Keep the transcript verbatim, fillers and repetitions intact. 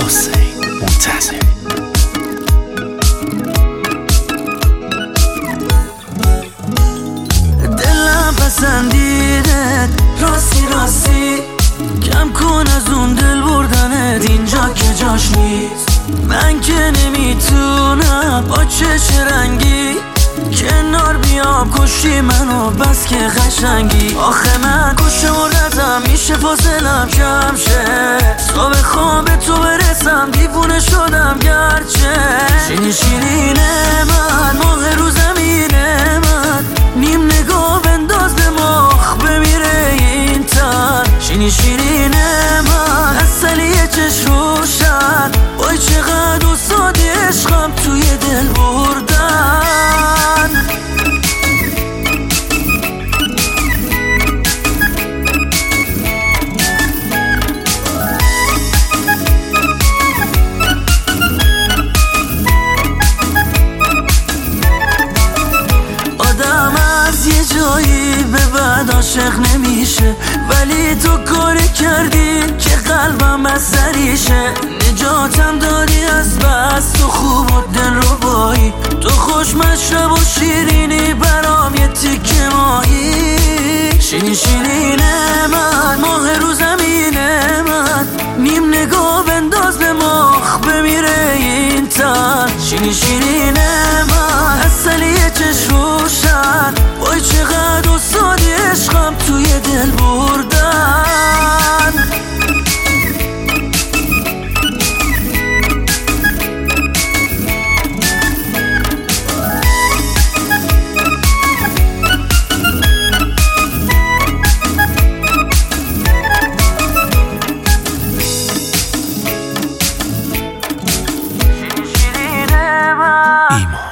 حسین منتظر. دلم پسندیدت راستی راستی، کم کن از اون دل بردنت اینجا که جاش نیست. من که نمیتونم با چش رنگی کنار بیام، کشی منو بس که قشنگی. آخه من کش مردتم، میشه فاصلم کم شه، صبح خواب به تو برسم دیوونه شدم گرچه. شیرین شیرین من ماه رو زمینه من، نیم نگاه بنداز به مخ بمیره این تن. شیرین شیرین من اصلی چش روشن، وای چقدر استادی عشقم توی دل بردن. آدم از یه جایی به بعد عاشق نمیشه، ولی تو کاری کردی که قلبم از سریشه. نجاتم دادی از بس، تو خوب و دل رو بایی، تو خوش مشرب و شیرینی برام یه تیکه مایی. شیرین شیرین من ماه رو زمینه من، نیم نگاه بنداز به مخ بمیره این تن. شیرین شیرین من اصلی چش روشن، وای چقدر استادی عشقم توی دل بردن. ایمان